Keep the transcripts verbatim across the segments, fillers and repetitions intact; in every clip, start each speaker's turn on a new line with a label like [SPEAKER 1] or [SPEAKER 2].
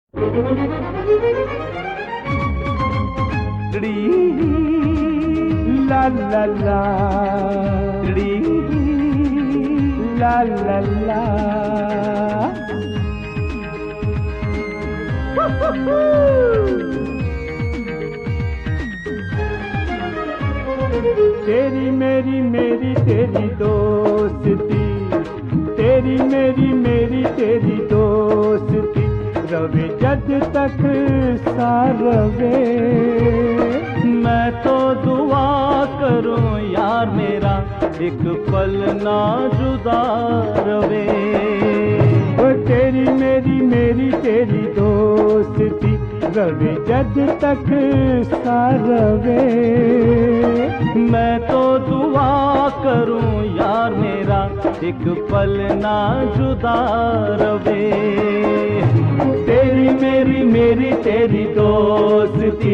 [SPEAKER 1] La la la, la la la. तेरी मेरी मेरी तेरी दोस्ती, तेरी मेरी मेरी तेरी दोस्ती, रवे जद तक सारवे।
[SPEAKER 2] मैं तो दुआ करूं यार मेरा एक पल ना जुदा रवे।
[SPEAKER 1] वो तेरी मेरी मेरी तेरी दोस्ती, रवे जद तक सारवे।
[SPEAKER 2] मैं तो दुआ करूं यार मेरा एक पल ना जुदा रवे।
[SPEAKER 1] तेरी मेरी मेरी तेरी दोस्ती।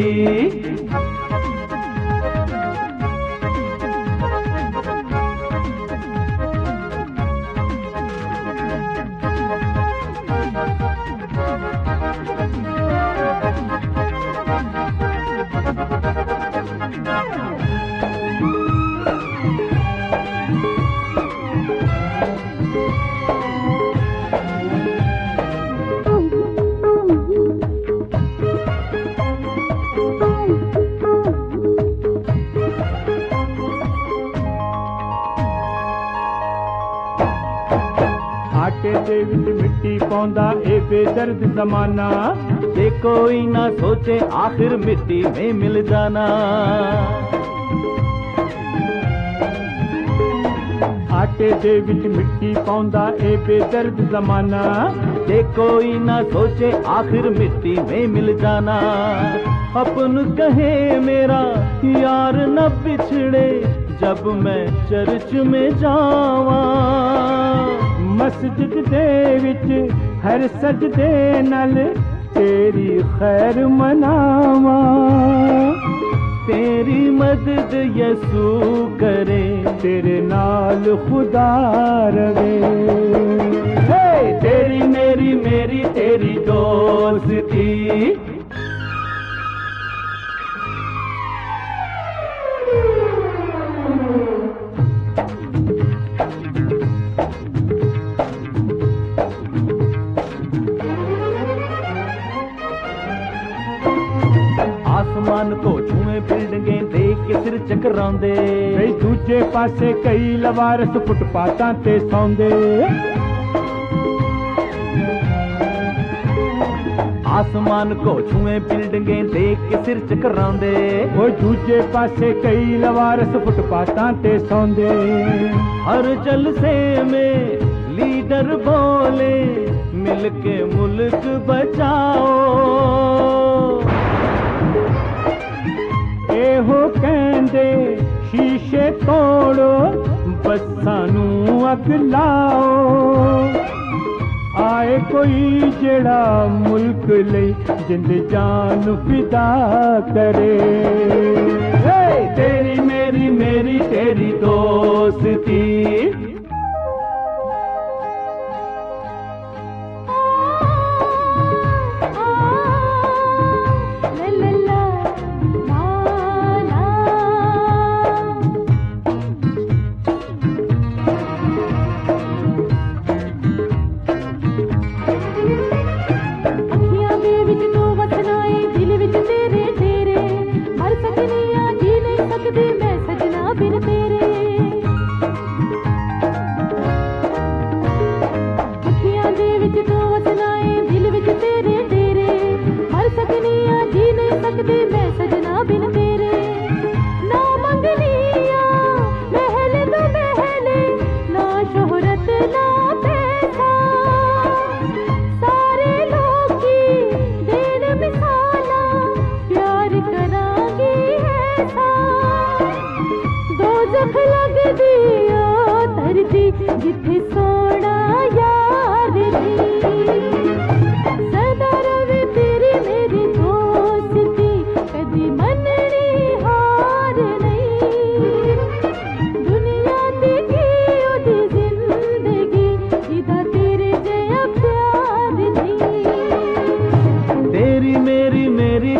[SPEAKER 1] आटे दे विच मिट्टी पौंदा ए बेदर्द ज़माना,
[SPEAKER 2] ये कोई ना सोचे आखिर मिट्टी में मिल जाना।
[SPEAKER 1] आटे दे विच मिट्टी पौंदा ए बेदर्द ज़माना,
[SPEAKER 2] ये कोई ना सोचे आखिर मिट्टी में मिल जाना। अपन कहे मेरा यार न बिछड़े जब मैं चर्च में जावा।
[SPEAKER 1] मस्जिद दे विच हर सजदे नाल तेरी खैर मनावा।
[SPEAKER 2] तेरी मदद यसू करे
[SPEAKER 1] तेरे नाल खुदा रवे।
[SPEAKER 2] हे तेरी मेरी मेरी तेरी दोस्ती। आसमान को छुए बिल्डिंगे देख के सिर चकरांदे।
[SPEAKER 1] कई दूजे पासे कई लवारस फुटपातां ते सौंदे।
[SPEAKER 2] आसमान को छुए बिल्डिंगे देख के सिर चकरांदे।
[SPEAKER 1] वो दूजे पासे कई लवारस फुटपातां ते सौंदे।
[SPEAKER 2] हर जलसे में लीडर बोले मिलके मुल्क बचाओ।
[SPEAKER 1] एहो कहंदे शीशे तोड़ो बस्सां नूं अग लाओ। आए कोई जेड़ा मुल्क लई जिंद जान फिदा करे।
[SPEAKER 2] हे तेरी मेरी मेरी तेरी दोस्ती।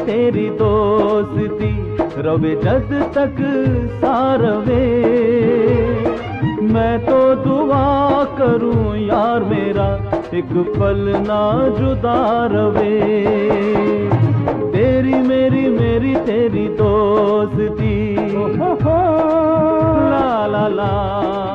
[SPEAKER 2] तेरी दोस्ती रवे जद तक सारवे। मैं तो दुआ करूं यार मेरा एक पल ना जुदा रवे। तेरी मेरी मेरी तेरी दोस्ती ला ला ला